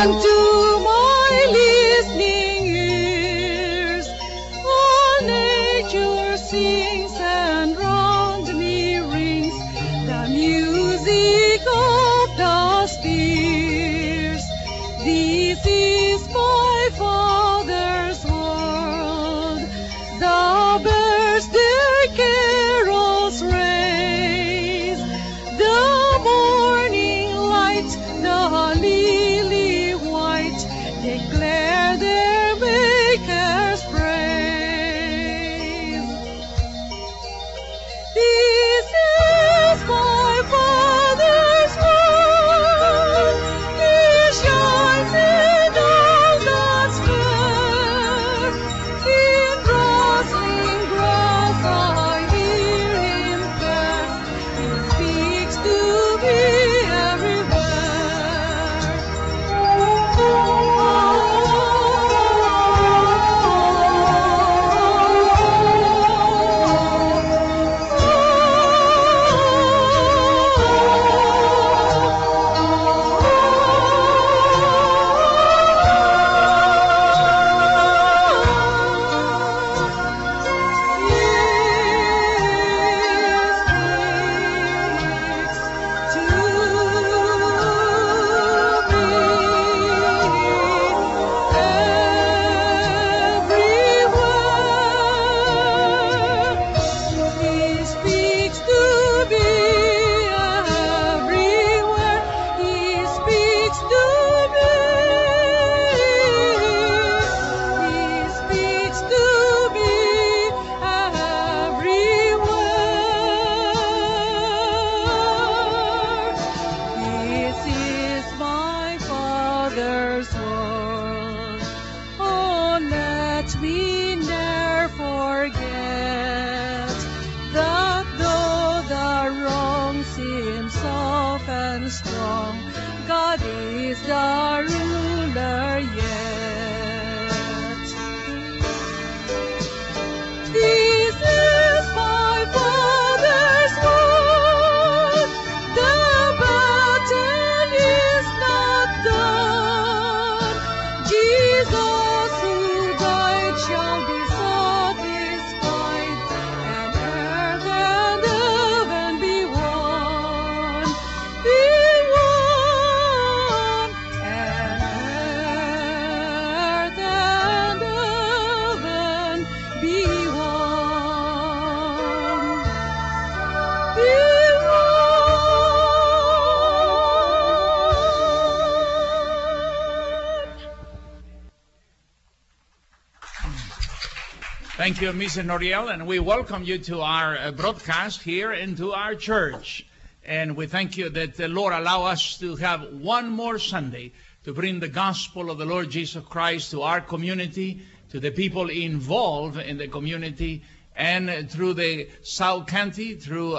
Thank you, Mrs. Noriel, and we welcome you to our broadcast here and to our church. And we thank you that the Lord allow us to have one more Sunday to bring the gospel of the Lord Jesus Christ to our community, to the people involved in the community, and through the South County, through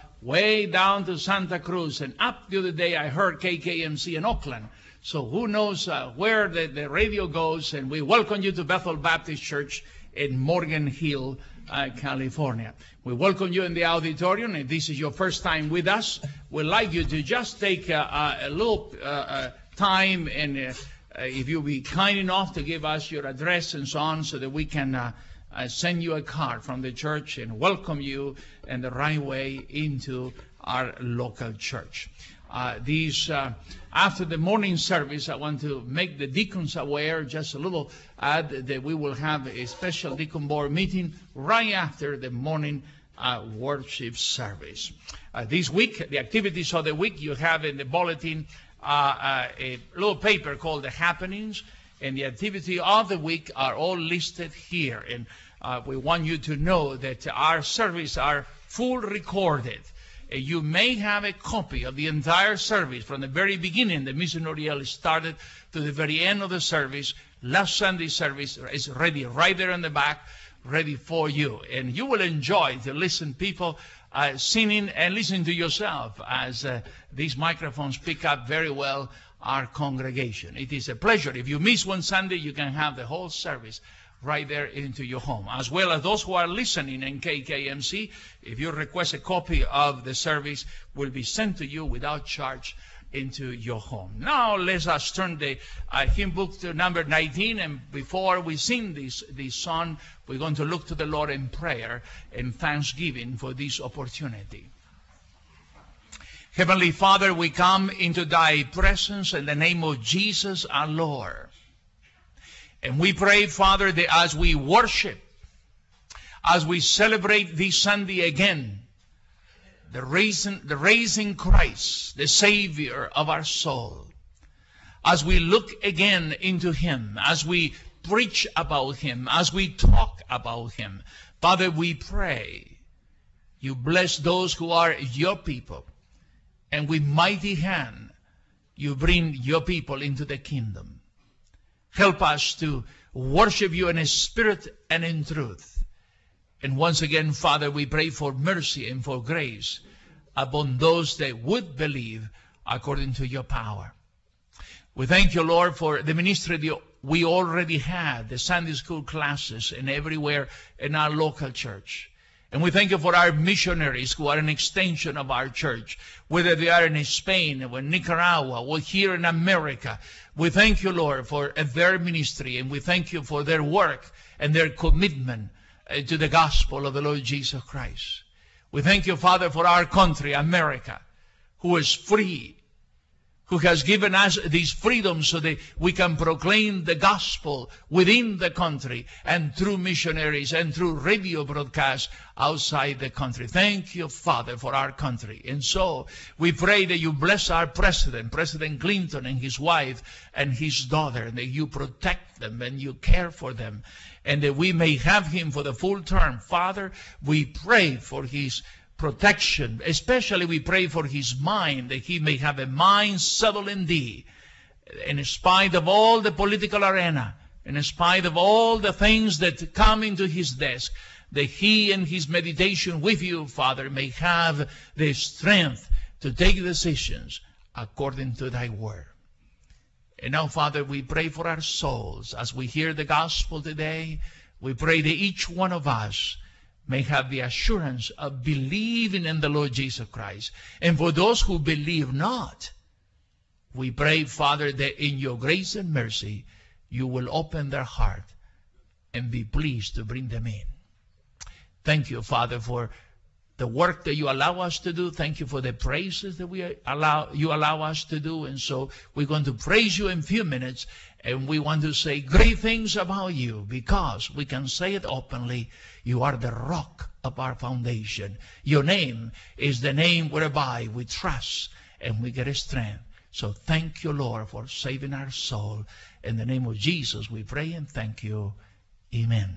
way down to Santa Cruz, and up to the day I heard KKMC in Oakland. So who knows where the radio goes, and we welcome you to Bethel Baptist Church in Morgan Hill, California. We welcome you in the auditorium. If this is your first time with us, we'd like you to just take a little time, and if you'll be kind enough to give us your address and so on, so that we can send you a card from the church and welcome you in the right way into our local church. After the morning service, I want to make the deacons aware, just a little ad, that we will have a special deacon board meeting right after the morning worship service. This week, the activities of the week, you have in the bulletin a little paper called The Happenings, and the activity of the week are all listed here. And we want you to know that our service are full recorded. You may have a copy of the entire service from the very beginning that Mr. Noriel started to the very end of the service. Last Sunday service is ready right there in the back, ready for you. And you will enjoy to listen people singing and listen to yourself as these microphones pick up very well our congregation. It is a pleasure. If you miss one Sunday, you can have the whole service right there into your home, as well as those who are listening in KKMC. If you request a copy of the service, will be sent to you without charge, into your home. Now let us turn the hymn book to number 19, and before we sing this song, we're going to look to the Lord in prayer and thanksgiving for this opportunity. Heavenly Father, we come into thy presence in the name of Jesus our Lord. And we pray, Father, that as we worship, as we celebrate this Sunday again, the risen Christ, the Savior of our soul, as we look again into him, as we preach about him, as we talk about him, Father, we pray you bless those who are your people, and with mighty hand you bring your people into the kingdom. Help us to worship you in spirit and in truth. And once again, Father, we pray for mercy and for grace upon those that would believe according to your power. We thank you, Lord, for the ministry that we already had, the Sunday school classes and everywhere in our local church. And we thank you for our missionaries who are an extension of our church, whether they are in Spain or Nicaragua or here in America. We thank you, Lord, for their ministry, and we thank you for their work and their commitment to the gospel of the Lord Jesus Christ. We thank you, Father, for our country, America, who is free, who has given us this freedom so that we can proclaim the gospel within the country and through missionaries and through radio broadcasts outside the country. Thank you, Father, for our country. And so we pray that you bless our president, President Clinton, and his wife and his daughter, and that you protect them and you care for them, and that we may have him for the full term. Father, we pray for his protection. Especially we pray for his mind, that he may have a mind settled in thee. In spite of all the political arena, in spite of all the things that come into his desk, that he and his meditation with you, Father, may have the strength to take decisions according to thy word. And now, Father, we pray for our souls. As we hear the gospel today, we pray that each one of us may have the assurance of believing in the Lord Jesus Christ. And for those who believe not, we pray, Father, that in your grace and mercy, you will open their heart and be pleased to bring them in. Thank you, Father, for the work that you allow us to do. Thank you for the praises that you allow us to do. And so we're going to praise you in a few minutes, and we want to say great things about you, because we can say it openly. You are the rock of our foundation. Your name is the name whereby we trust and we get strength. So thank you, Lord, for saving our soul. In the name of Jesus, we pray and thank you. Amen.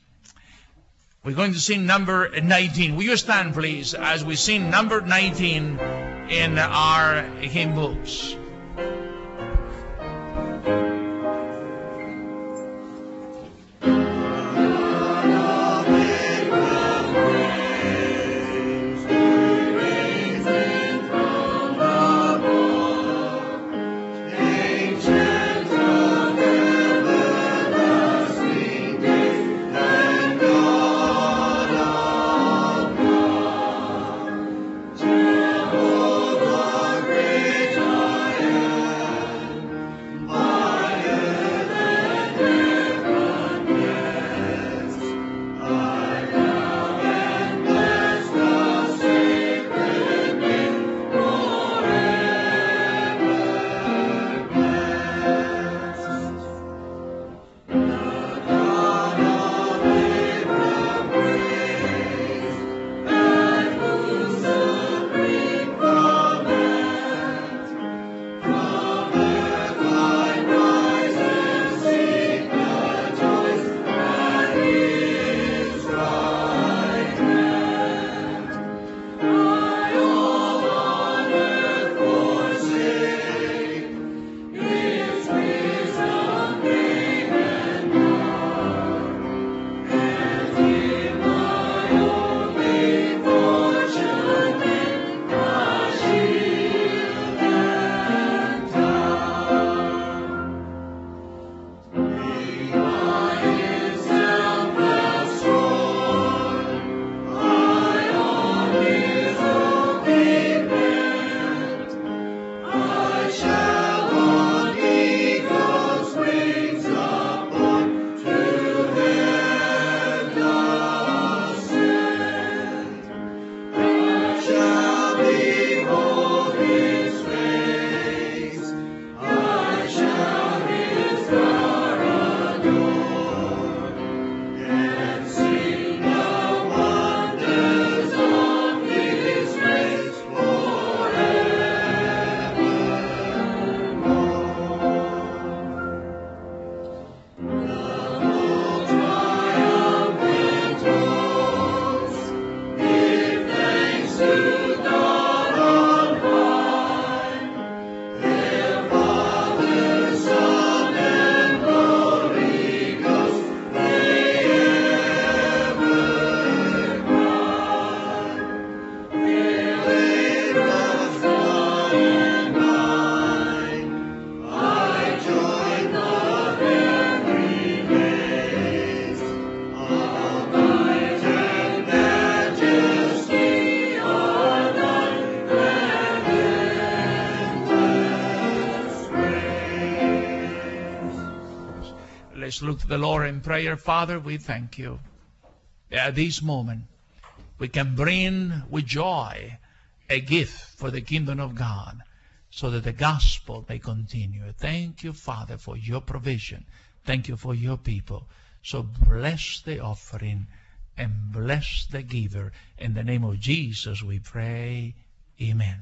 We're going to sing number 19. Will you stand, please, as we sing number 19 in our hymn books. Jehovah, great I am. Let's look to the Lord in prayer. Father, we thank you. At this moment, we can bring with joy a gift for the kingdom of God so that the gospel may continue. Thank you, Father, for your provision. Thank you for your people. So bless the offering and bless the giver. In the name of Jesus we pray. Amen.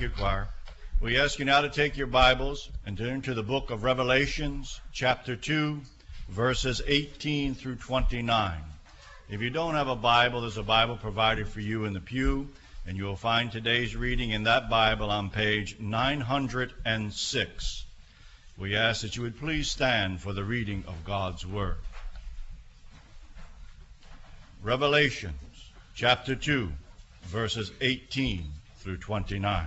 Thank you, choir. We ask you now to take your Bibles and turn to the book of Revelations, chapter 2, verses 18 through 29. If you don't have a Bible, there's a Bible provided for you in the pew, and you will find today's reading in that Bible on page 906. We ask that you would please stand for the reading of God's Word. Revelations, chapter 2, verses 18 through 29.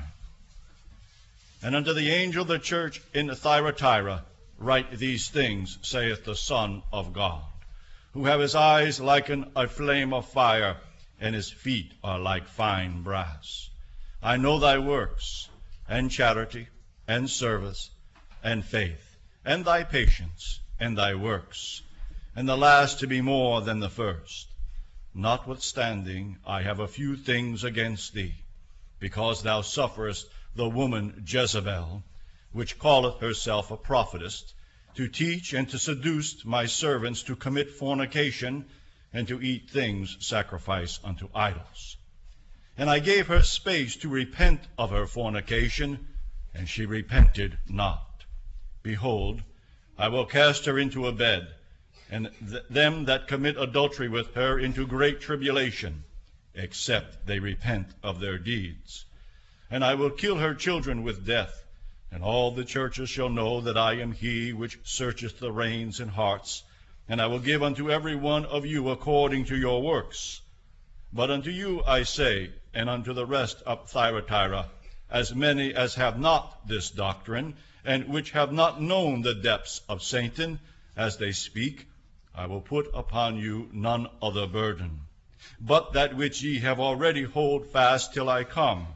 And unto the angel of the church in Thyatira write these things, saith the Son of God, who have his eyes like a flame of fire, and his feet are like fine brass. I know thy works, and charity, and service, and faith, and thy patience, and thy works, and the last to be more than the first. Notwithstanding, I have a few things against thee, because thou sufferest the woman Jezebel, which calleth herself a prophetess, to teach and to seduce my servants to commit fornication, and to eat things sacrificed unto idols. And I gave her space to repent of her fornication, and she repented not. Behold, I will cast her into a bed, and them that commit adultery with her into great tribulation, except they repent of their deeds. And I will kill her children with death, and all the churches shall know that I am he which searcheth the reins and hearts, and I will give unto every one of you according to your works. But unto you I say, and unto the rest of Thyatira, as many as have not this doctrine, and which have not known the depths of Satan, as they speak, I will put upon you none other burden, but that which ye have already hold fast till I come.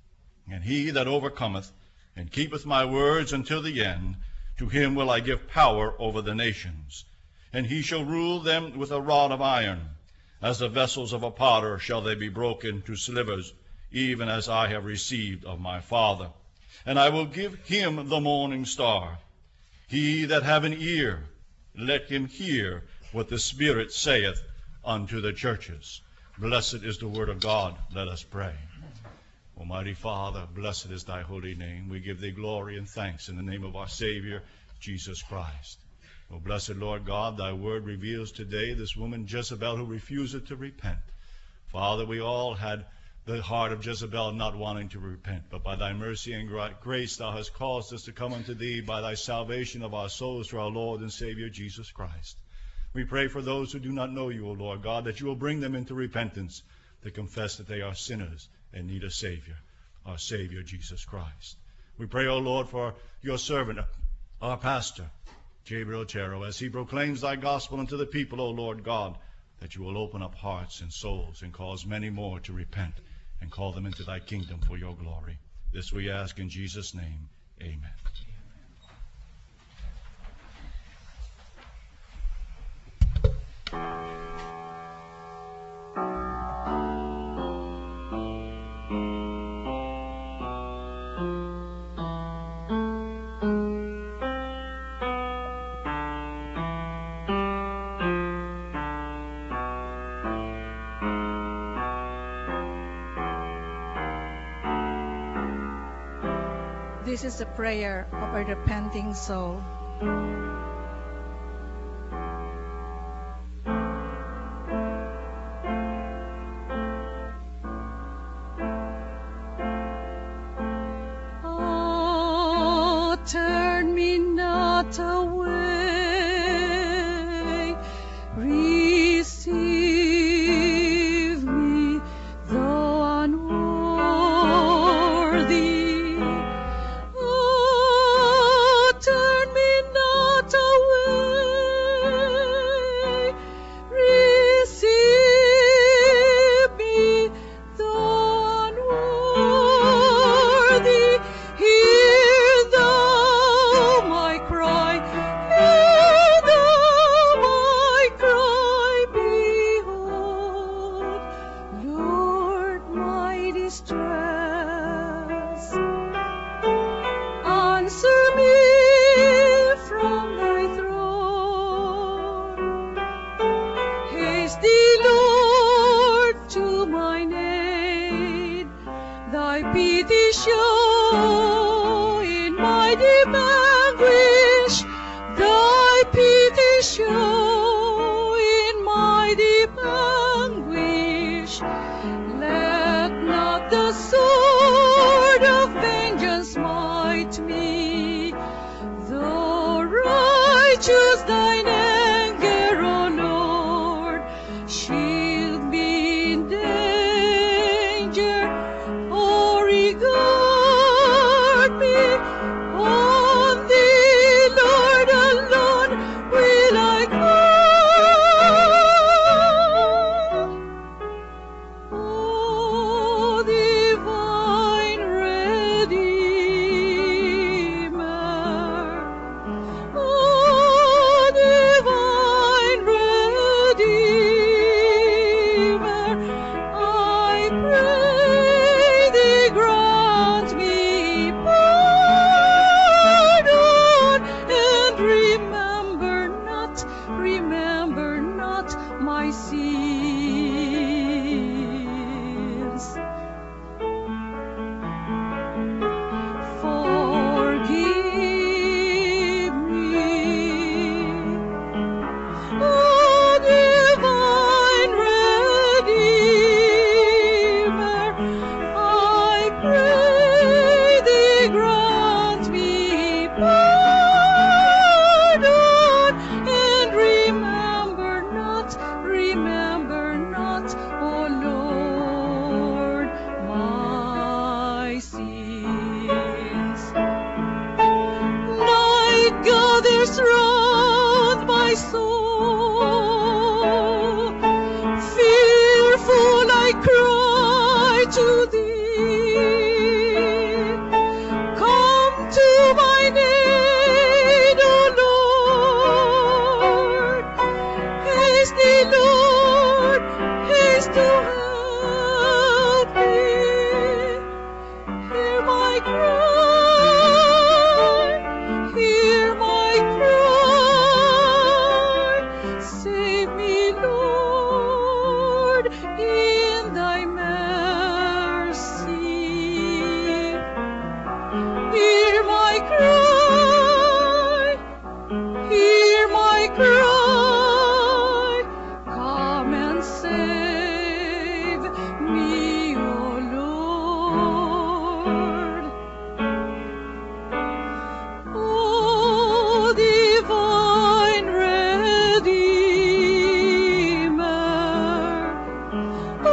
And he that overcometh, and keepeth my words until the end, to him will I give power over the nations. And he shall rule them with a rod of iron. As the vessels of a potter shall they be broken to slivers, even as I have received of my Father. And I will give him the morning star. He that have an ear, let him hear what the Spirit saith unto the churches. Blessed is the word of God. Let us pray. Almighty Father, blessed is thy holy name. We give thee glory and thanks in the name of our Savior, Jesus Christ. O blessed Lord God, thy word reveals today this woman Jezebel who refused to repent. Father, we all had the heart of Jezebel not wanting to repent, but by thy mercy and grace thou hast caused us to come unto thee by thy salvation of our souls through our Lord and Savior Jesus Christ. We pray for those who do not know you, O Lord God, that you will bring them into repentance, to confess that they are sinners and need a Savior, our Savior Jesus Christ. We pray, O Lord, for your servant, our pastor, Gabriel Otero, as he proclaims thy gospel unto the people, O Lord God, that you will open up hearts and souls and cause many more to repent and call them into thy kingdom for your glory. This we ask in Jesus' name. Amen. This is the prayer of a repenting soul. Oh, turn me not away. Receive me, though unworthy. Turn me not away. Receive me, though unworthy. Hear thou my cry. Hear thou my cry. Behold, Lord, my distress. Answer me from thy throne. Haste thee, Lord, to mine aid. Thy pity show my sins. Forgive me, O divine Redeemer. I pray Thee grant me pardon, and remember not, O Lord, my sins. Night gathers round my soul, fearful I cry to Thee. Come to my aid, O Lord. Haste Thee, Lord, haste to help me. Hear my cry, hear my cry. Save me, Lord, in Thy mercy. Hear my cry, hear my cry. Come and save me, O Lord. O divine Redeemer, O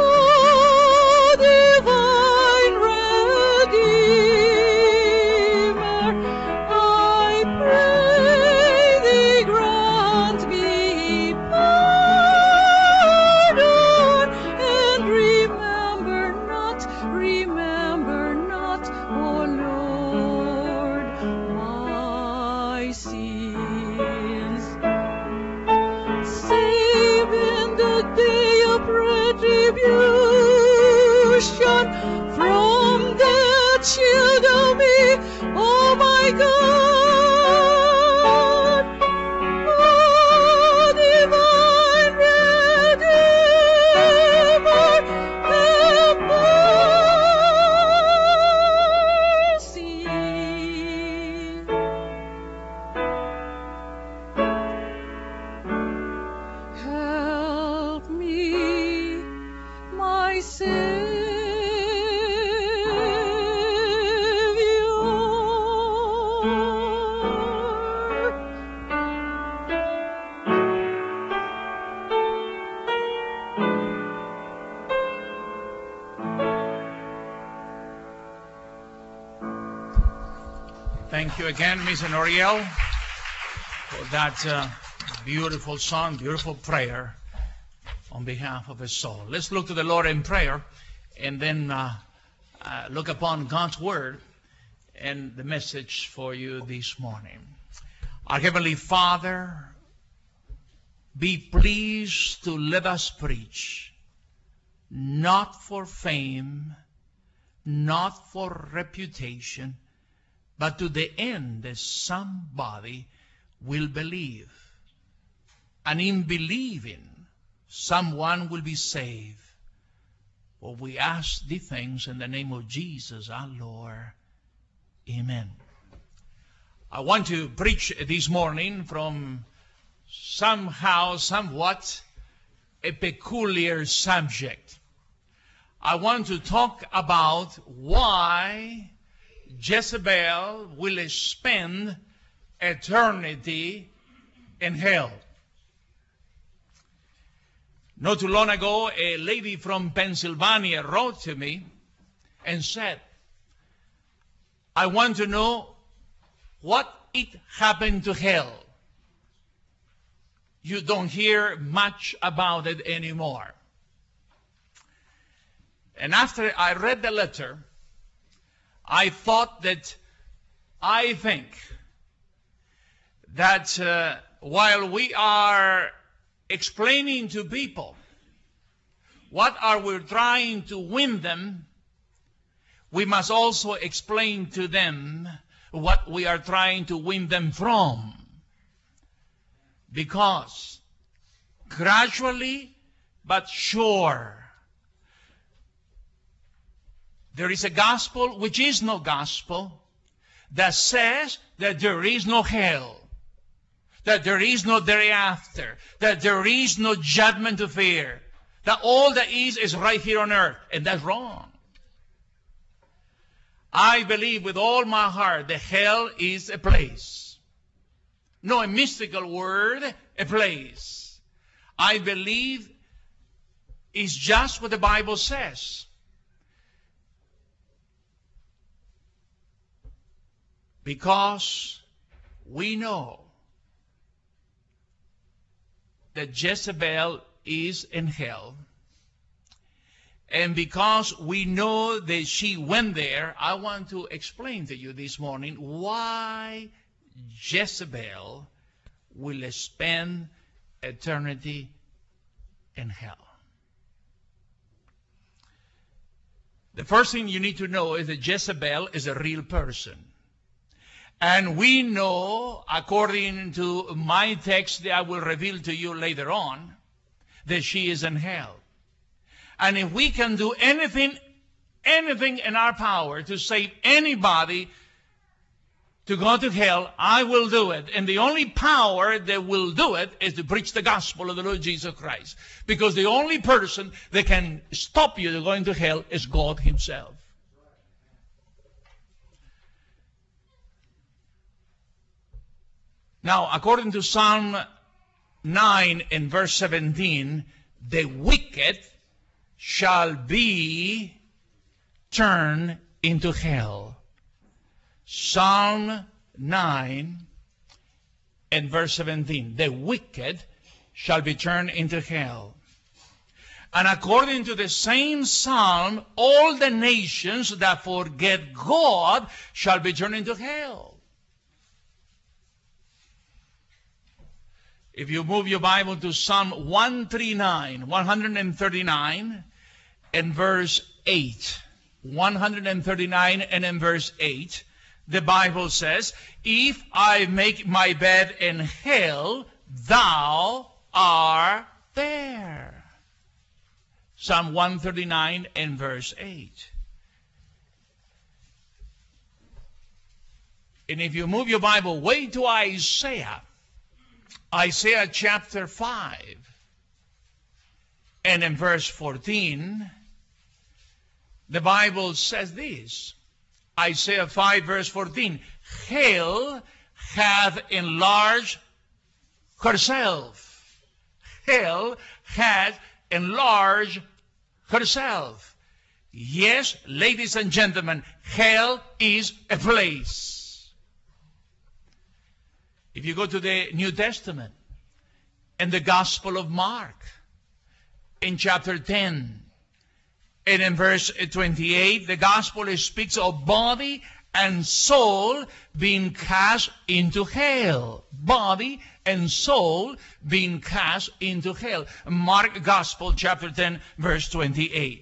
divine Redeemer, I pray Thee grant me pardon, and remember not, O Lord, my sins. Save in the day of retribution from the child of me, oh my God. Oh, divine Redeemer, have mercy. Help me, my Savior. Thank you again, Miss Noriel, for that beautiful song, beautiful prayer on behalf of his soul. Let's look to the Lord in prayer and then look upon God's word and the message for you this morning. Our Heavenly Father, be pleased to let us preach, not for fame, not for reputation, but to the end that somebody will believe. And in believing, someone will be saved. For we ask these things in the name of Jesus our Lord. Amen. I want to preach this morning from somewhat a peculiar subject. I want to talk about why Jezebel will spend eternity in hell. Not too long ago, a lady from Pennsylvania wrote to me and said, I want to know what it happened to hell. You don't hear much about it anymore. And after I read the letter, I think that while we are explaining to people what are we trying to win them, we must also explain to them what we are trying to win them from. Because gradually but sure. There is a gospel which is no gospel that says that there is no hell, that there is no thereafter, that there is no judgment to fear, that all that is right here on earth, and that's wrong. I believe with all my heart that hell is a place. No, a mystical word, a place. I believe it's just what the Bible says. Because we know that Jezebel is in hell. And because we know that she went there, I want to explain to you this morning why Jezebel will spend eternity in hell. The first thing you need to know is that Jezebel is a real person. And we know, according to my text that I will reveal to you later on, that she is in hell. And if we can do anything in our power to save anybody to go to hell, I will do it. And the only power that will do it is to preach the gospel of the Lord Jesus Christ. Because the only person that can stop you from going to hell is God himself. Now, according to Psalm 9 and verse 17, the wicked shall be turned into hell. Psalm 9 and verse 17. The wicked shall be turned into hell. And according to the same psalm, all the nations that forget God shall be turned into hell. If you move your Bible to Psalm 139 and verse 8. 139 and in verse 8, the Bible says, if I make my bed in hell, thou art there. Psalm 139 and verse 8. And if you move your Bible way to Isaiah chapter 5, and in verse 14, the Bible says this. Isaiah 5 verse 14, hell hath enlarged herself. Hell hath enlarged herself. Yes, ladies and gentlemen, hell is a place. If you go to the New Testament and the Gospel of Mark in chapter 10 and in verse 28, the Gospel speaks of body and soul being cast into hell. Body and soul being cast into hell. Mark Gospel chapter 10 verse 28.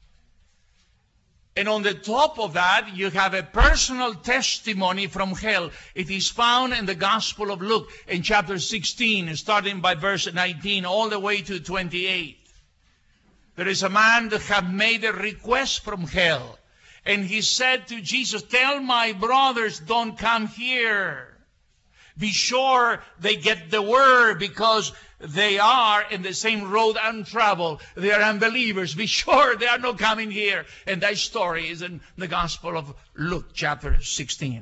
And on the top of that, you have a personal testimony from hell. It is found in the Gospel of Luke in chapter 16, starting by verse 19, all the way to 28. There is a man that had made a request from hell. And he said to Jesus, tell my brothers, don't come here. Be sure they get the word, because they are in the same road and travel. They are unbelievers. Be sure they are not coming here. And that story is in the Gospel of Luke, chapter 16.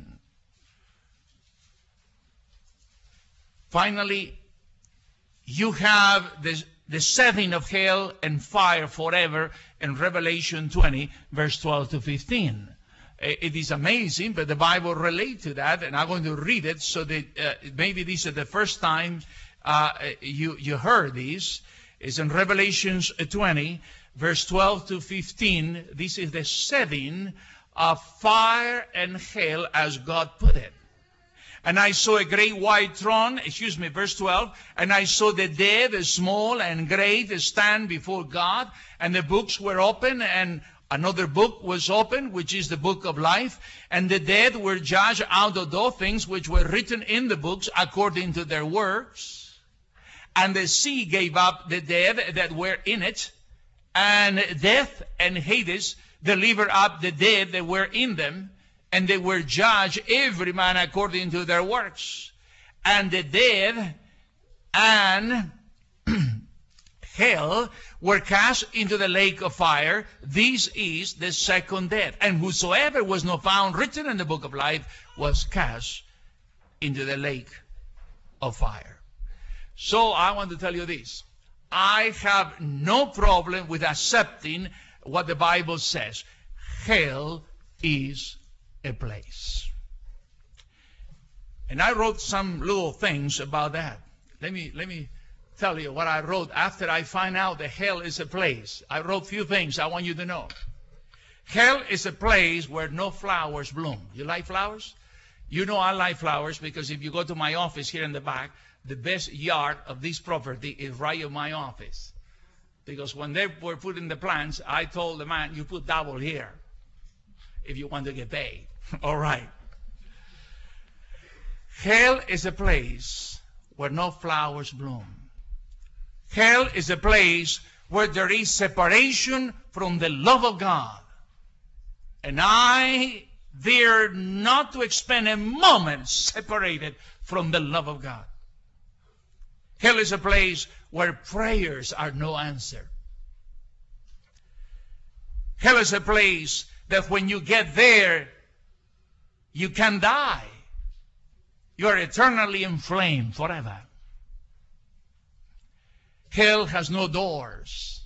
Finally, you have the setting of hell and fire forever in Revelation 20, verse 12 to 15. It is amazing, but the Bible relates to that, and I'm going to read it so that maybe this is the first time you heard this. It's in Revelation 20, verse 12 to 15. This is the setting of fire and hell as God put it. And I saw a great white throne, verse 12, and I saw the dead, small and great, stand before God, and the books were open, and another book was opened, which is the book of life, and the dead were judged out of those things which were written in the books according to their works. And the sea gave up the dead that were in it, and death and Hades delivered up the dead that were in them, and they were judged every man according to their works. And the dead and hell were cast into the lake of fire. This is the second death. And whosoever was not found written in the book of life was cast into the lake of fire. So I want to tell you this. I have no problem with accepting what the Bible says. Hell is a place. And I wrote some little things about that. Let me tell you what I wrote after I find out that hell is a place. I wrote a few things I want you to know. Hell is a place where no flowers bloom. You like flowers? You know I like flowers because if you go to my office here in the back, the best yard of this property is right in my office. Because when they were putting the plants, I told the man, you put double here if you want to get paid. All right. Hell is a place where no flowers bloom. Hell is a place where there is separation from the love of God. And I dare not to spend a moment separated from the love of God. Hell is a place where prayers are no answer. Hell is a place that when you get there, you can die. You are eternally inflamed forever. Hell has no doors.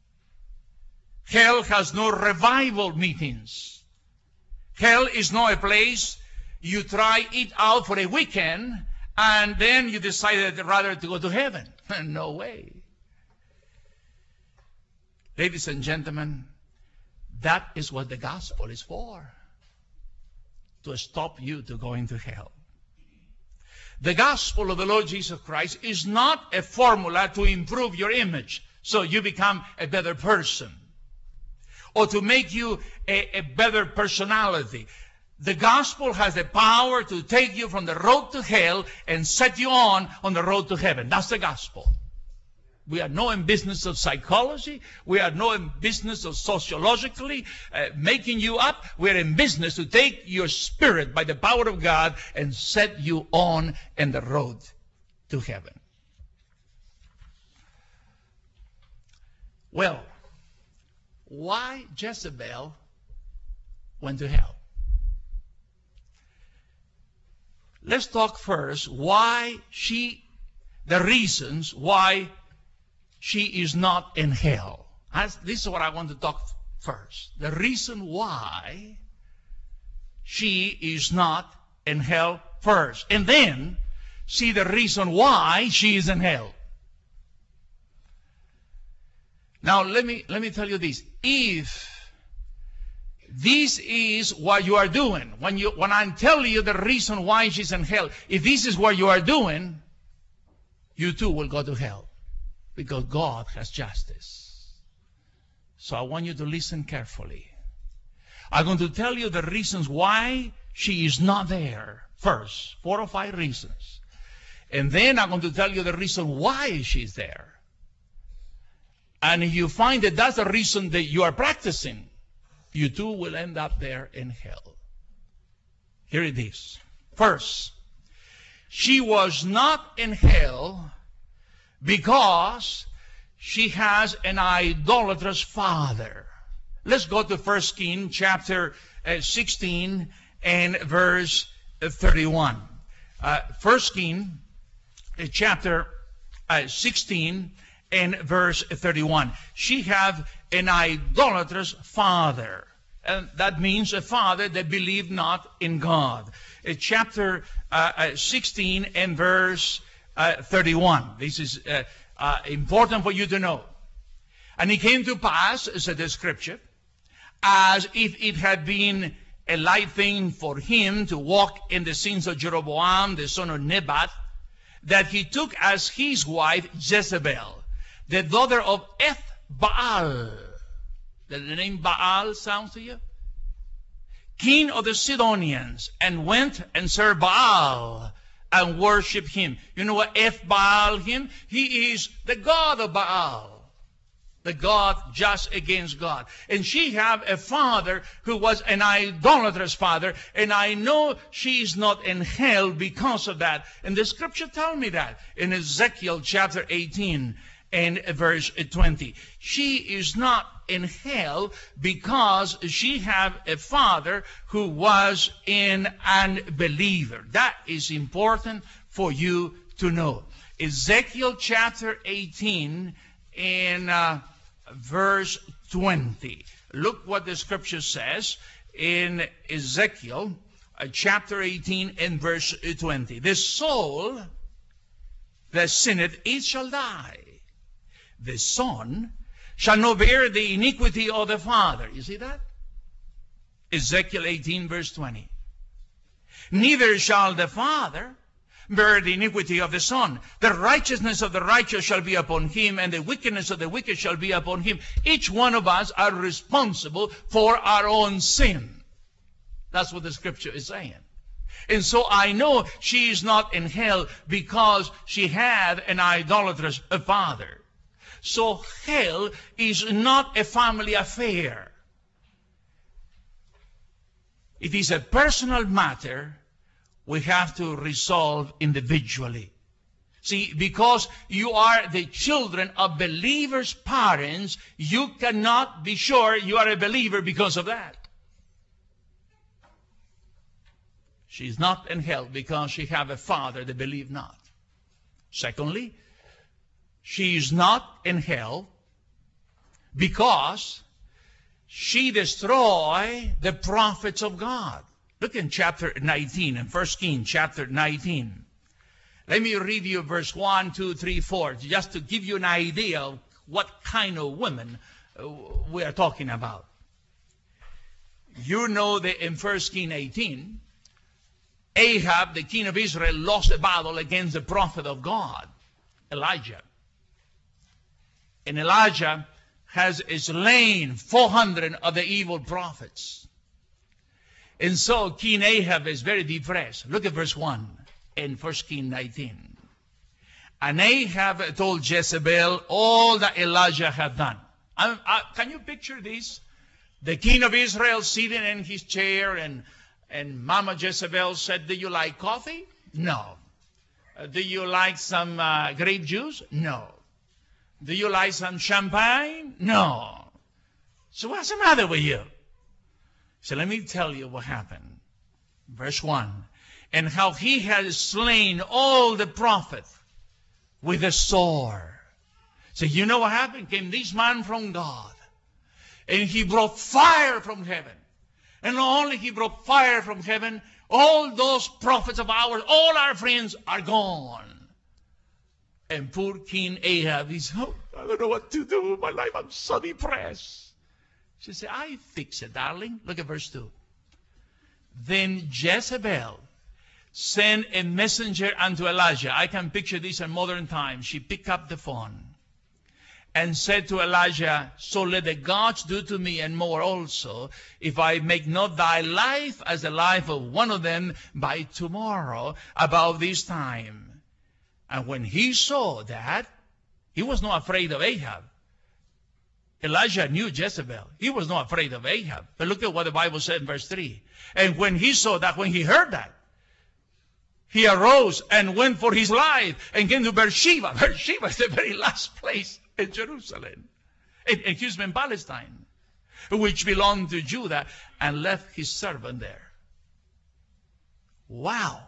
Hell has no revival meetings. Hell is not a place you try it out for a weekend and then you decided rather to go to heaven. No way. Ladies and gentlemen, that is what the gospel is for. To stop you to going to hell. The gospel of the Lord Jesus Christ is not a formula to improve your image so you become a better person or to make you a better personality. The gospel has the power to take you from the road to hell and set you on the road to heaven. That's the gospel. We are not in business of psychology. We are not in business of sociologically making you up. We are in business to take your spirit by the power of God and set you on in the road to heaven. Well, why Jezebel went to hell? Let's talk first the reasons why she is not in hell. This is what I want to talk first. The reason why she is not in hell first. And then see the reason why she is in hell. Now let me tell you this. If this is what you are doing, when I'm telling you the reason why she's in hell, if this is what you are doing, you too will go to hell. Because God has justice. So I want you to listen carefully. I'm going to tell you the reasons why she is not there. First, 4 or 5 reasons. And then I'm going to tell you the reason why she's there. And if you find that that's the reason that you are practicing, you too will end up there in hell. Here it is. First, she was not in hell because she has an idolatrous father. Let's go to 1 Kings chapter 16 and verse 31. 1 Kings chapter 16 and verse 31. She have an idolatrous father. And that means a father that believed not in God. Chapter 16 and verse 31. This is important for you to know. And it came to pass, said the scripture, as if it had been a light thing for him to walk in the sins of Jeroboam, the son of Nebat, that he took as his wife Jezebel, the daughter of Ethbaal. Does the name Baal sound to you? King of the Sidonians, and went and served Baal and worship him. You know what Baal him? He is the god of Baal. The God just against God. And she have a father who was an idolatrous father, and I know she is not in hell because of that. And the scripture tell me that in Ezekiel chapter 18 and verse 20. She is not in hell because she have a father who was an unbeliever. That is important for you to know. Ezekiel chapter 18 in verse 20. Look what the scripture says in Ezekiel chapter 18 and verse 20. The soul that sinneth, it shall die. The son shall not bear the iniquity of the father. You see that? Ezekiel 18 verse 20. Neither shall the father bear the iniquity of the son. The righteousness of the righteous shall be upon him, and the wickedness of the wicked shall be upon him. Each one of us are responsible for our own sin. That's what the scripture is saying. And so I know she is not in hell because she had an idolatrous father. So hell is not a family affair. It is a personal matter we have to resolve individually. See, because you are the children of believers' parents, you cannot be sure you are a believer because of that. She's not in hell because she have a father that believe not. Secondly, she is not in hell because she destroyed the prophets of God. Look in chapter 19, in 1 Kings chapter 19. Let me read you verse 1, 2, 3, 4, just to give you an idea of what kind of women we are talking about. You know that in 1 Kings 18, Ahab, the king of Israel, lost a battle against the prophet of God, Elijah. And Elijah has slain 400 of the evil prophets. And so King Ahab is very depressed. Look at verse 1 in 1 Kings 19. And Ahab told Jezebel all that Elijah had done. Can you picture this? The king of Israel sitting in his chair, and Mama Jezebel said, do you like coffee? No. Do you like some grape juice? No. Do you like some champagne? No. So what's the matter with you? So let me tell you what happened. Verse 1. And how he had slain all the prophets with a sword. So you know what happened? Came this man from God. And he brought fire from heaven. And not only he brought fire from heaven, all those prophets of ours, all our friends are gone. And poor King Ahab, he's, oh, I don't know what to do with my life. I'm so depressed. She said, I fix it, darling. Look at verse 2. Then Jezebel sent a messenger unto Elijah. I can picture this in modern times. She picked up the phone and said to Elijah, so let the gods do to me and more also, if I make not thy life as the life of one of them by tomorrow about this time. And when he saw that, he was not afraid of Ahab. Elijah knew Jezebel. He was not afraid of Ahab. But look at what the Bible said in verse 3. And when he saw that, when he heard that, he arose and went for his life and came to Beersheba. Beersheba is the very last place in Jerusalem. In Palestine, which belonged to Judah, and left his servant there. Wow.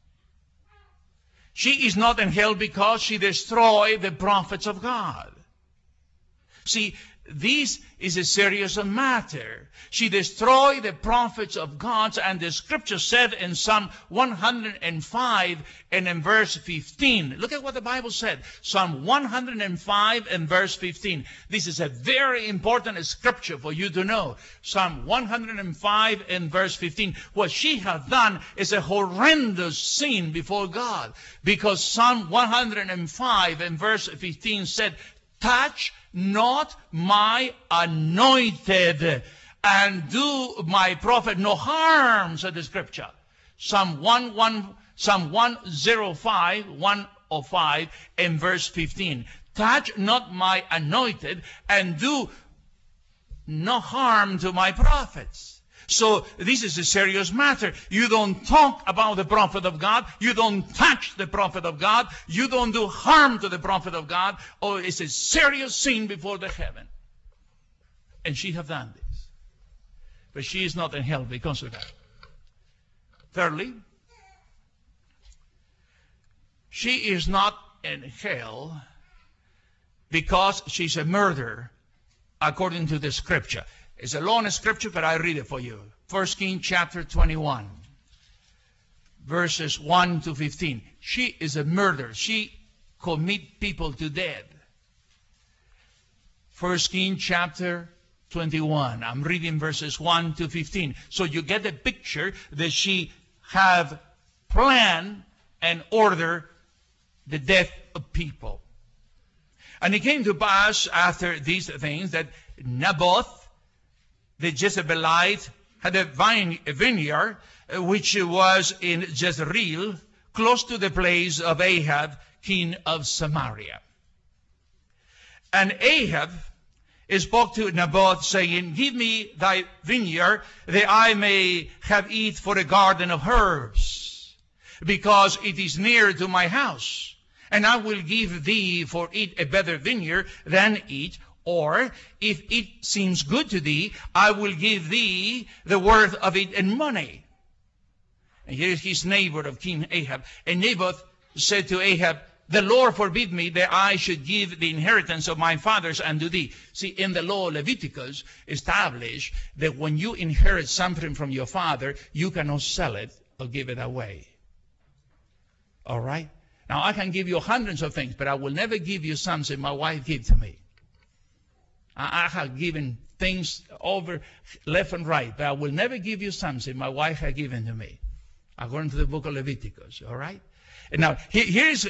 She is not in hell because she destroyed the prophets of God. See, this is a serious matter. She destroyed the prophets of God, and the scripture said in Psalm 105 and in verse 15. Look at what the Bible said. Psalm 105 and verse 15. This is a very important scripture for you to know. Psalm 105 and verse 15. What she has done is a horrendous sin before God. Because Psalm 105 and verse 15 said, touch not my anointed, and do my prophet no harm, said the scripture. Psalm 105 Psalm 105, 105, and verse 15. Touch not my anointed, and do no harm to my prophets. So this is a serious matter. You don't talk about the prophet of God. You don't touch the prophet of God. You don't do harm to the prophet of God. Oh, it's a serious sin before the heaven. And she have done this. But she is not in hell because of that. Thirdly, she is not in hell because she's a murderer according to the scripture. It's a long scripture, but I read it for you. 1 Kings chapter 21, verses 1 to 15. She is a murderer. She commit people to death. 1 Kings chapter 21. I'm reading verses 1 to 15. So you get the picture that she have planned and ordered the death of people. And it came to pass after these things that Naboth, the Jezebelite, had a vineyard which was in Jezreel, close to the place of Ahab, king of Samaria. And Ahab spoke to Naboth, saying, give me thy vineyard, that I may have it for a garden of herbs, because it is near to my house. And I will give thee for it a better vineyard than it. Or, if it seems good to thee, I will give thee the worth of it in money. And here is his neighbor of King Ahab. And Naboth said to Ahab, the Lord forbid me that I should give the inheritance of my fathers unto thee. See, in the law, Leviticus established that when you inherit something from your father, you cannot sell it or give it away. All right? Now, I can give you hundreds of things, but I will never give you something my wife gave to me. I have given things over left and right, but I will never give you something my wife had given to me, according to the book of Leviticus. All right? And now, here's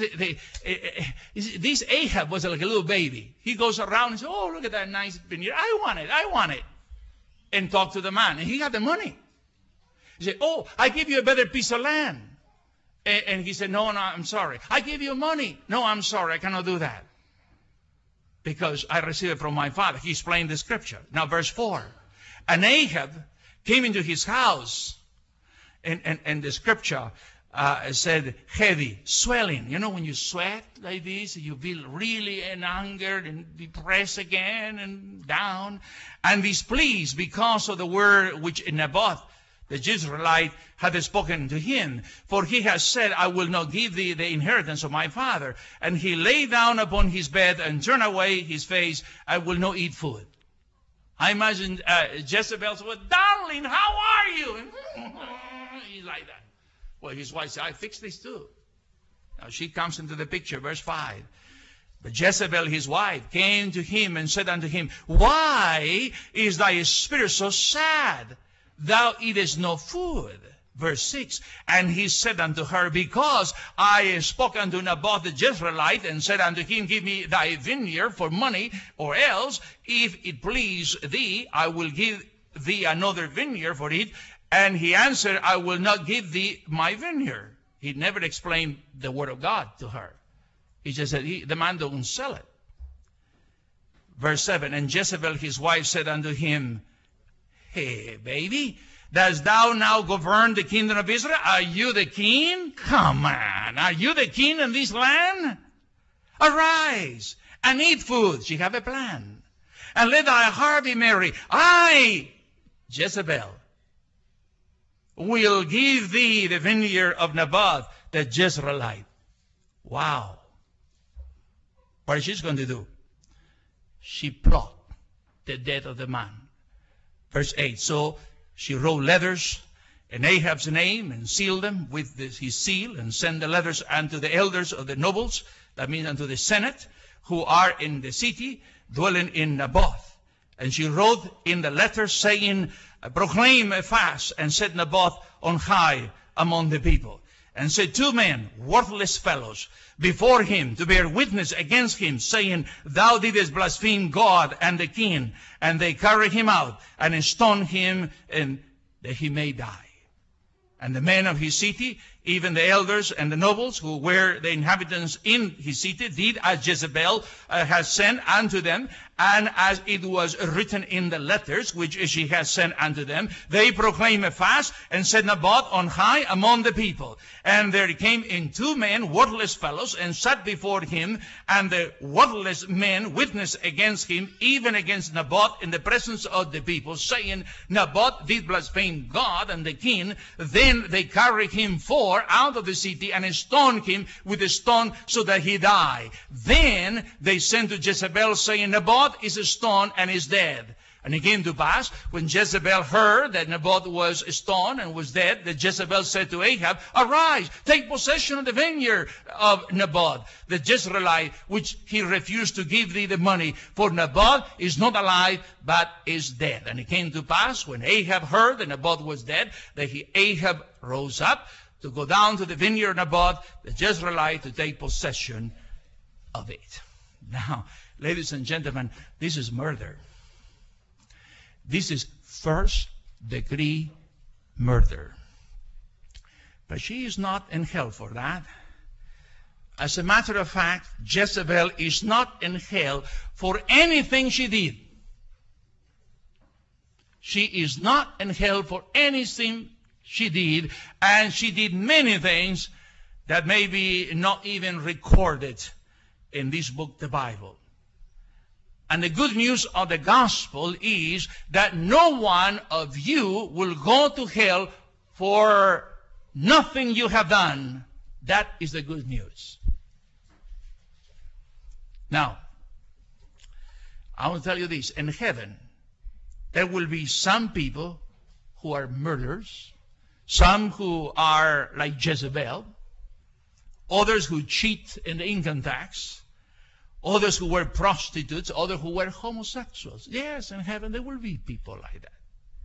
this Ahab was like a little baby. He goes around and says, oh, look at that nice vineyard. I want it. And talk to the man. And he got the money. He said, oh, I give you a better piece of land. And he said, no, I'm sorry. I give you money. No, I'm sorry. I cannot do that, because I received it from my father. He explained the scripture. Now, verse 4. And Ahab came into his house, and the scripture said heavy, swelling. You know, when you sweat like this, you feel really angered and depressed again and down, and displeased because of the word which Naboth, the Jezreelite, had spoken to him. For he has said, I will not give thee the inheritance of my father. And he lay down upon his bed and turned away his face. I will not eat food. I imagine Jezebel said, well, darling, how are you? He's like that. Well, his wife said, I fixed this too. Now she comes into the picture, verse 5. But Jezebel, his wife, came to him and said unto him, why is thy spirit so sad? Thou eatest no food. Verse 6. And he said unto her, because I spoke unto Naboth the Jezreelite, and said unto him, give me thy vineyard for money, or else, if it please thee, I will give thee another vineyard for it. And he answered, I will not give thee my vineyard. He never explained the word of God to her. He just said, the man don't sell it. Verse 7. And Jezebel, his wife, said unto him, hey, baby, dost thou now govern the kingdom of Israel? Are you the king? Come on. Are you the king in this land? Arise and eat food. She have a plan. And let thy heart be merry. I, Jezebel, will give thee the vineyard of Naboth the Jezreelite. Wow. What is she going to do? She plot the death of the man. Verse 8, so she wrote letters in Ahab's name and sealed them with his seal, and sent the letters unto the elders of the nobles, that means unto the Senate, who are in the city, dwelling in Naboth. And she wrote in the letter, saying, proclaim a fast, and set Naboth on high among the people. And set 2 men, worthless fellows, before him to bear witness against him, saying, thou didst blaspheme God and the king. And they carried him out and stoned him, and that he may die. And the men of his city Even the elders and the nobles who were the inhabitants in his city did as Jezebel has sent unto them, and as it was written in the letters which she has sent unto them. They proclaimed a fast and set Naboth on high among the people. And there came in 2 men, worthless fellows, and sat before him, and the worthless men witnessed against him, even against Naboth, in the presence of the people, saying, Naboth did blaspheme God and the king. Then they carried him forth out of the city and stoned him with a stone so that he died. Then they sent to Jezebel, saying, Naboth is stoned and is dead. And it came to pass, when Jezebel heard that Naboth was stoned and was dead, that Jezebel said to Ahab, Arise, take possession of the vineyard of Naboth, the Jezreelite, which he refused to give thee the money. For Naboth is not alive, but is dead. And it came to pass, when Ahab heard that Naboth was dead, that Ahab rose up to go down to the vineyard of Naboth, the Jezreelite, to take possession of it. Now, ladies and gentlemen, this is murder. This is first-degree murder. But she is not in hell for that. As a matter of fact, Jezebel is not in hell for anything she did. She is not in hell for anything she did, and she did many things that may be not even recorded in this book, the Bible. And the good news of the gospel is that no one of you will go to hell for nothing you have done. That is the good news. Now, I will tell you this. In heaven, there will be some people who are murderers, some who are like Jezebel, others who cheat in the income tax, others who were prostitutes, others who were homosexuals. Yes, in heaven there will be people like that.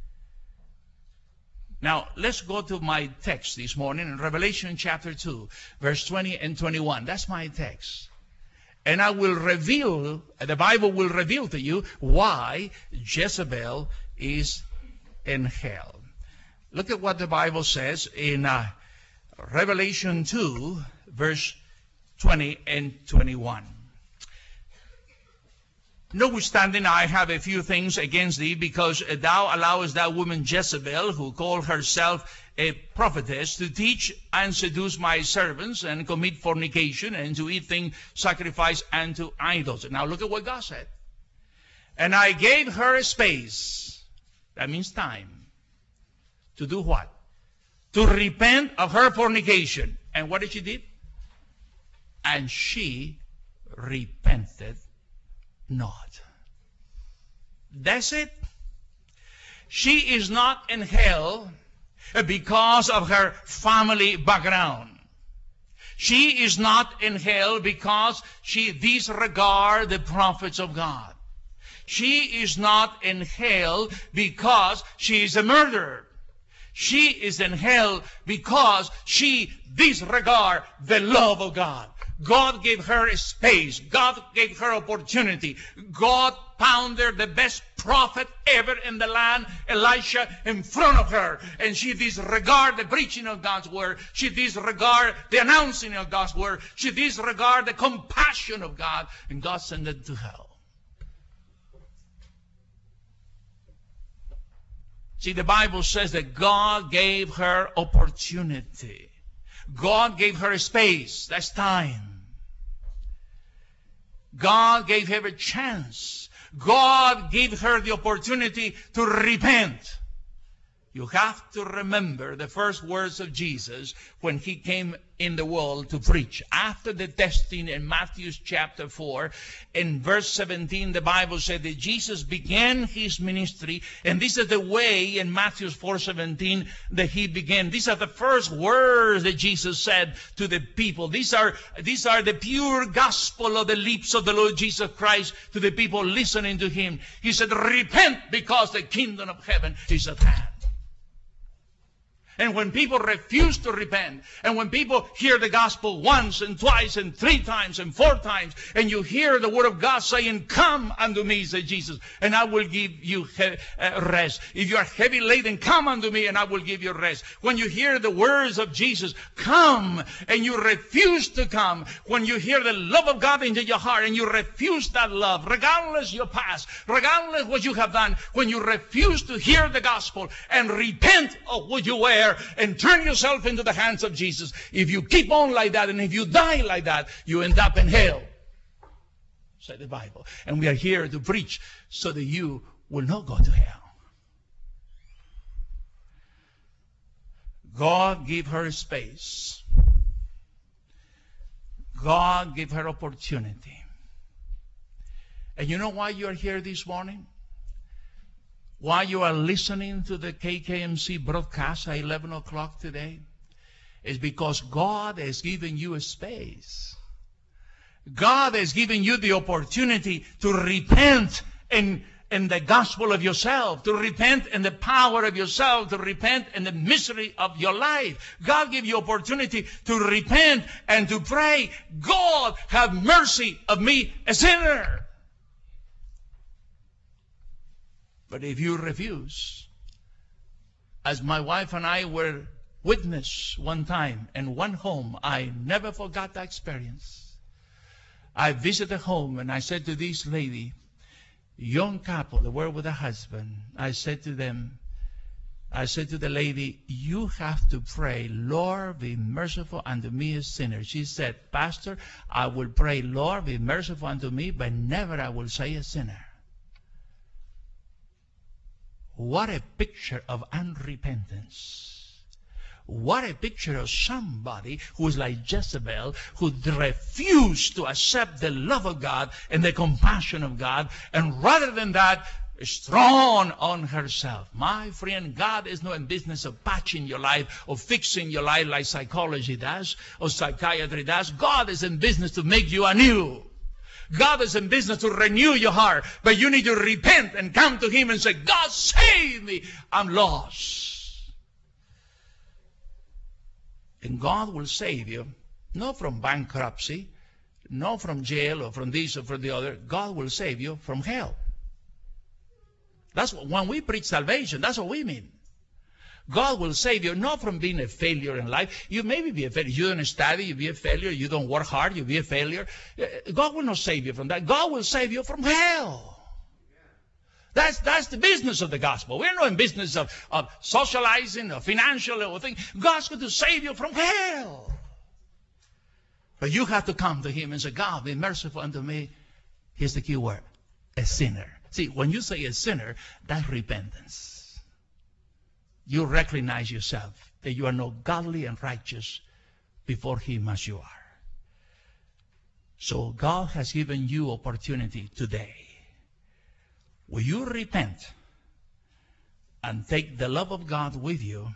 Now, let's go to my text this morning in Revelation chapter 2, verse 20 and 21. That's my text. And I will reveal, the Bible will reveal to you why Jezebel is in hell. Look at what the Bible says in Revelation 2, verse 20 and 21. Notwithstanding, I have a few things against thee, because thou allowest that woman Jezebel, who called herself a prophetess, to teach and seduce my servants, and commit fornication, and to eat things sacrificed unto idols. Now look at what God said. And I gave her a space, that means time, to do what? To repent of her fornication. And what did she do? And she repented not. That's it. She is not in hell because of her family background. She is not in hell because she disregards the prophets of God. She is not in hell because she is a murderer. She is in hell because she disregards the love of God. God gave her a space. God gave her opportunity. God found her the best prophet ever in the land, Elisha, in front of her. And she disregarded the preaching of God's word. She disregarded the announcing of God's word. She disregarded the compassion of God. And God sent her to hell. See, the Bible says that God gave her opportunity. God gave her a space. That's time. God gave her a chance. God gave her the opportunity to repent. You have to remember the first words of Jesus when he came in the world to preach. After the testing in Matthew chapter 4, in verse 17, the Bible said that Jesus began his ministry, and this is the way in Matthew 4:17 that he began. These are the first words that Jesus said to the people. These are the pure gospel of the lips of the Lord Jesus Christ to the people listening to him. He said, repent, because the kingdom of heaven is at hand. And when people refuse to repent, and when people hear the gospel once and twice and 3 times and 4 times, and you hear the word of God saying, come unto me, said Jesus, and I will give you rest. If you are heavy laden, come unto me and I will give you rest. When you hear the words of Jesus, come, and you refuse to come, when you hear the love of God into your heart and you refuse that love, regardless your past, regardless what you have done, when you refuse to hear the gospel and repent of what you were, and turn yourself into the hands of Jesus. If you keep on like that, and if you die like that, you end up in hell, said the Bible. And we are here to preach so that you will not go to hell. God give her space. God give her opportunity. And you know why you are here this morning? Why you are listening to the KKMC broadcast at 11 o'clock today is because God has given you a space. God has given you the opportunity to repent in the gospel of yourself, to repent in the power of yourself, to repent in the misery of your life. God gave you opportunity to repent and to pray, God, have mercy of me, a sinner. But if you refuse, as my wife and I were witness one time in one home, I never forgot that experience. I visited a home and I said to this lady, young couple that were with a husband, I said to the lady, you have to pray, Lord, be merciful unto me, a sinner. She said, Pastor, I will pray, Lord, be merciful unto me, but never I will say a sinner. What a picture of unrepentance. What a picture of somebody who is like Jezebel, who refused to accept the love of God and the compassion of God, and rather than that, is thrown on herself. My friend, God is not in business of patching your life, or fixing your life like psychology does, or psychiatry does. God is in business to make you anew. God is in business to renew your heart, but you need to repent and come to Him and say, God, save me, I'm lost. And God will save you, not from bankruptcy, not from jail or from this or from the other. God will save you from hell. That's what, when we preach salvation, that's what we mean. God will save you not from being a failure in life. You maybe be a failure. You don't study, you be a failure. You don't work hard, you be a failure. God will not save you from that. God will save you from hell. That's the business of the gospel. We're not in business of socializing or financial or thing. God's going to save you from hell. But you have to come to Him and say, God, be merciful unto me. Here's the key word, a sinner. See, when you say a sinner, that's repentance. You recognize yourself that you are not godly and righteous before Him as you are. So God has given you opportunity today. Will you repent and take the love of God with you,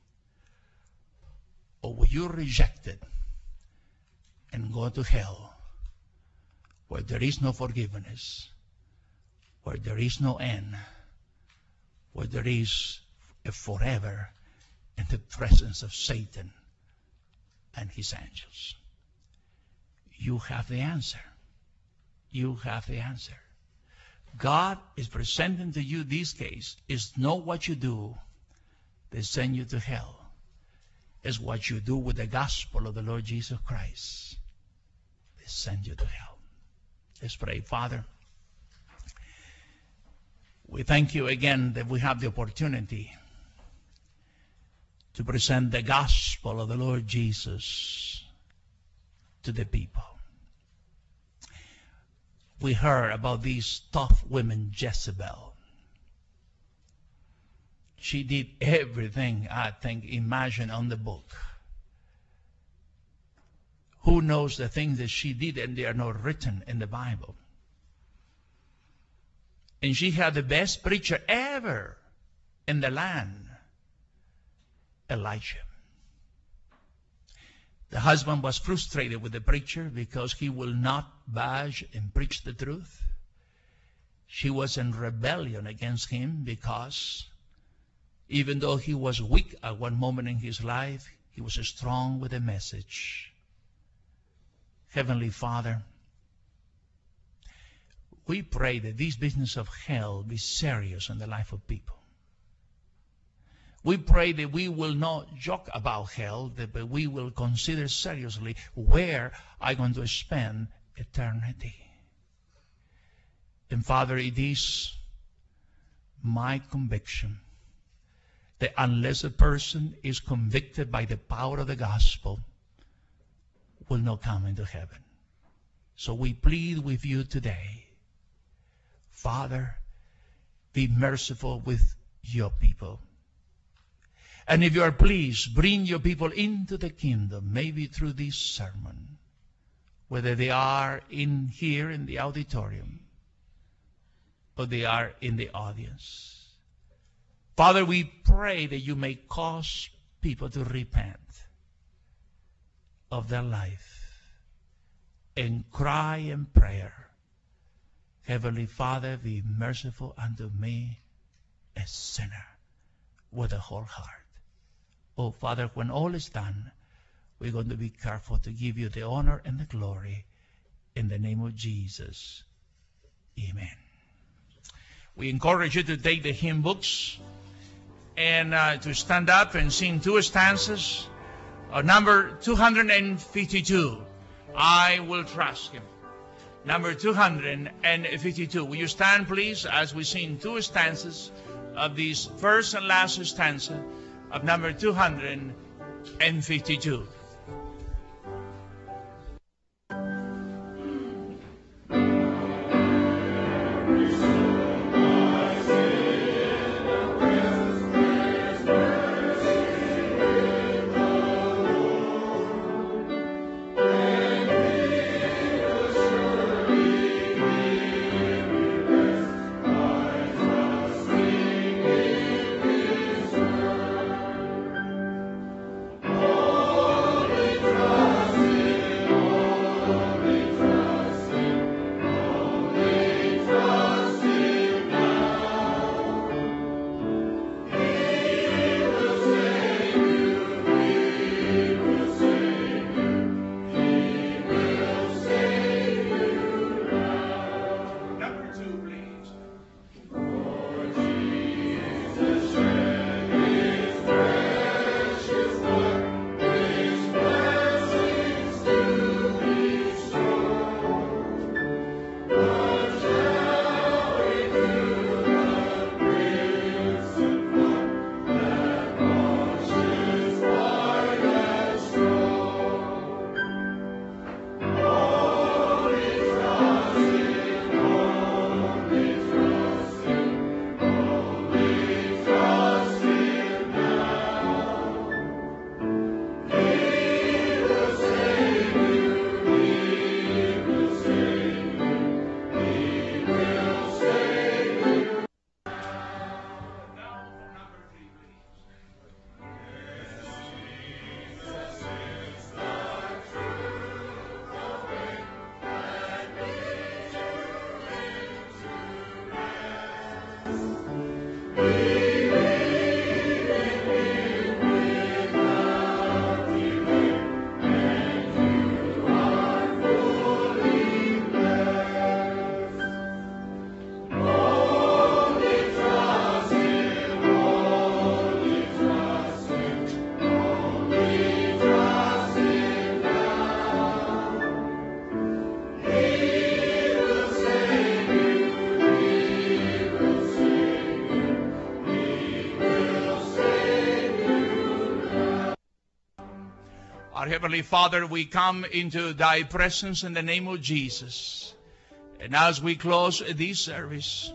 or will you reject it and go to hell, where there is no forgiveness, where there is no end, where there is forever in the presence of Satan and his angels? You have the answer. You have the answer. God is presenting to you this case. It's not what you do that send you to hell. It's what you do with the gospel of the Lord Jesus Christ that send you to hell. Let's pray. Father, we thank you again that we have the opportunity to present the gospel of the Lord Jesus to the people. We heard about this tough woman, Jezebel. She did everything, I think, imagined on the book. Who knows the things that she did, and they are not written in the Bible. And she had the best preacher ever in the land, Elijah. The husband was frustrated with the preacher because he will not budge and preach the truth. She was in rebellion against him because Even though he was weak at one moment in his life, he was strong with a message. Heavenly Father, we pray that this business of hell be serious in the life of people. We pray that we will not joke about hell, but we will consider seriously where I'm going to spend eternity. And Father, it is my conviction that unless a person is convicted by the power of the gospel, will not come into heaven. So we plead with you today, Father, be merciful with your people. And if you are pleased, bring your people into the kingdom, maybe through this sermon, whether they are in here in the auditorium or they are in the audience. Father, we pray that you may cause people to repent of their life and cry in prayer, Heavenly Father, be merciful unto me, a sinner, with a whole heart. Oh, Father, when all is done, we're going to be careful to give you the honor and the glory in the name of Jesus. Amen. We encourage you to take the hymn books and to stand up and sing two stanzas. Number 252, I will trust him. Number 252. Will you stand, please, as we sing two stanzas of this first and last stanza of number 252. Our Heavenly Father, we come into thy presence in the name of Jesus. And as we close this service,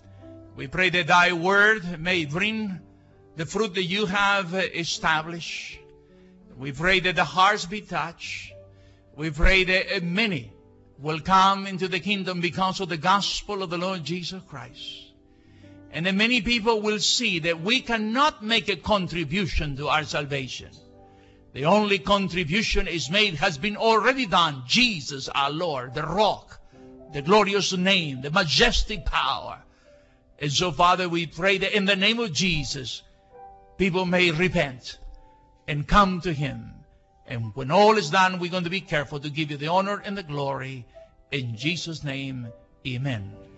we pray that thy word may bring the fruit that you have established. We pray that the hearts be touched. We pray that many will come into the kingdom because of the gospel of the Lord Jesus Christ. And that many people will see that we cannot make a contribution to our salvation. The only contribution has been already done. Jesus, our Lord, the rock, the glorious name, the majestic power. And so, Father, we pray that in the name of Jesus, people may repent and come to Him. And when all is done, we're going to be careful to give you the honor and the glory. In Jesus' name, amen.